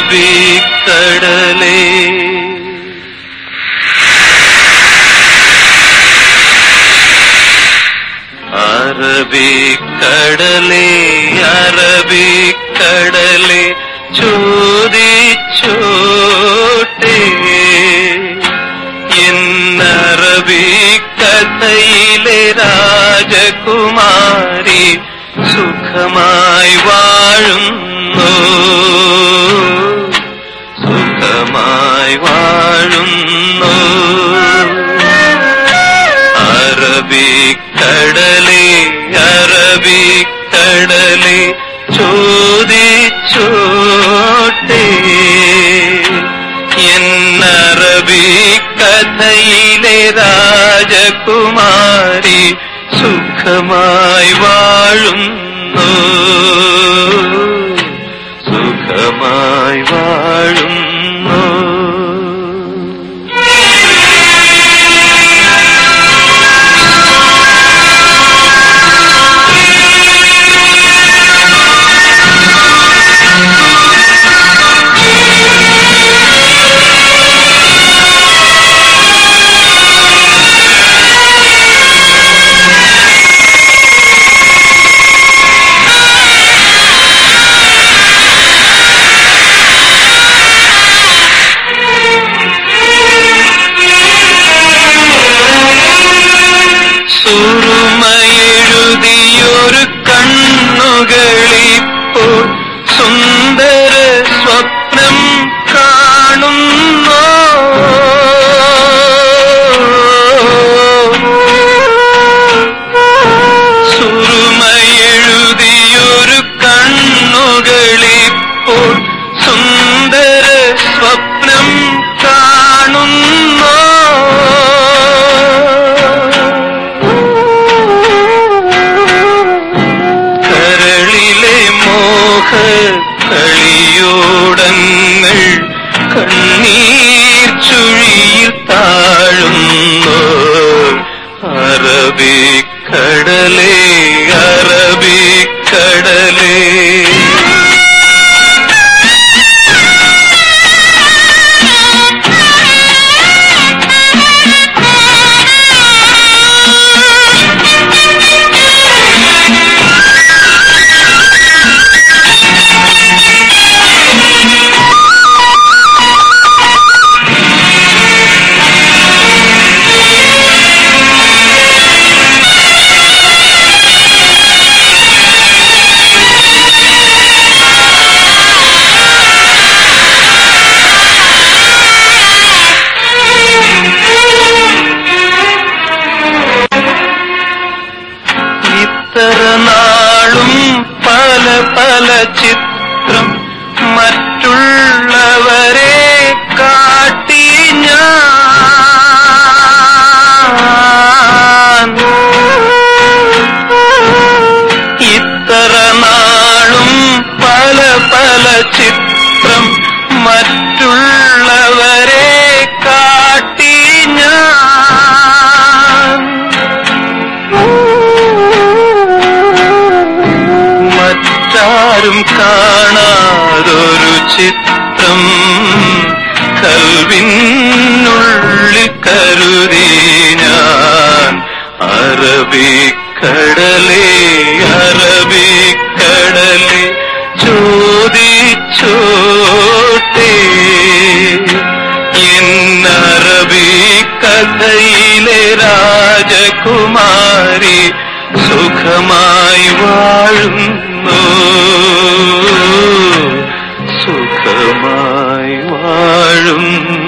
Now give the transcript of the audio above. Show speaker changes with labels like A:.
A: അറബിക്കടലേ അറബിക്കടലേ അറബിക്കടലേ ചോദിച്ചോട്ടെ എന്നറബിക്കഥയിലെ രാജകുമാരി സുഖമായി വാഴുന്നു സുഖമായി വാഴുന്നു അറബിക്കടലേ അറബിക്കടലേ ചോദിച്ചോട്ടെ എന്നറബിക്കഥയിലെ രാജകുമാരി സുഖമായി വാഴുന്നു സുഖമായി വാഴുന്നു സുറുമയെഴുതിയൊരു കണ്ണുകളിപ്പോൾ സുന്ദര സ്വപ്നം കാണുന്നു സുറുമയെഴുതിയൊരു കണ്ണുകളിപ്പോൾ സുന്ദര സ്വപ്നം കാണുന്നു കളിയോടങ്ങൾ കണ്ണീർ ചുഴിയിൽ താഴുന്നു അറബിക്കടലേ അറബിക്കടലേ നാളും പല പല ചിത്രം മറ്റുള്ളവരെ കാട്ടി ഞാൻ ഇത്ര നാളും പല പല ചിത്രം മറ്റുള്ളവരെ കാട്ടി ഞാൻ മറ്റാരും കാണാതൊരു ചിത്രം കൽവിനുള്ളിൽ കരുതി ഞാൻ അറബിക്കടലേ അറബിക്കടലേ ചോദിച്ചോട്ടെ എന്നറബിക്കഥയിലെ രാജകുമാരി സുഖമായി വാഴുന്നു സുഖമായി വാഴുന്നു